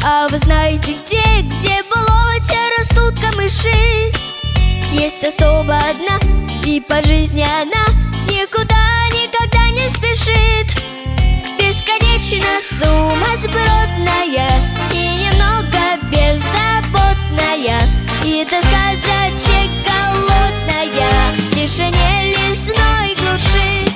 А вы знаете где в болоте растут камыши? Есть особо одна, и по жизни она никуда никогда не спешит. Бесконечно сумасбродная и немного беззаботная, и до сказочек голодная в тишине лесной глуши.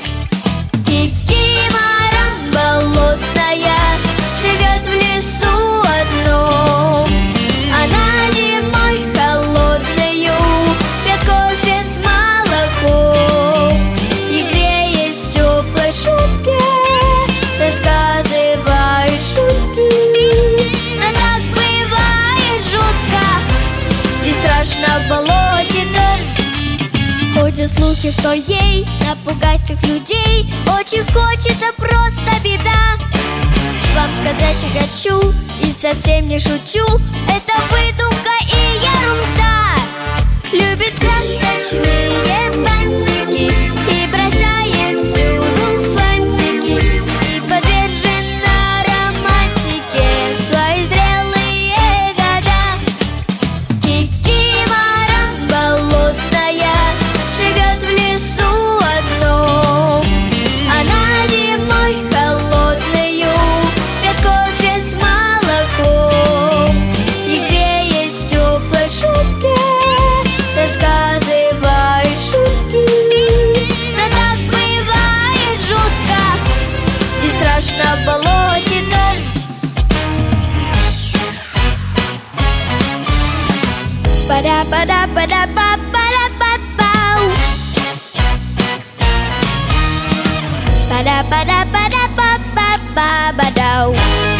Кикимора болотная живет в лесу одном. Она зимой холодною пьет кофе с молоком и, греясь в теплой шубке, рассказывает шутки. Но так бывает жутко и страшно в болоте дождь. Ходят слухи, что ей напугать всех людей очень хочется, просто беда. Вам сказать я хочу и совсем не шучу, это выдумка и ерунда. Любит красочные бантики и бросает всюду фантики, и подвержена романтике в свои зрелые года. Кикимора болотная живет в лесу одном. Она зимой холодную пьет кофе с молоком и, греясь в теплой шубке, рассказывает шутки. Но так бывает жутко и страшно в болоте дождь. Пара-пара-пара-па-пара-па-пау. Пара-пара-пара-па-па-па-бадау.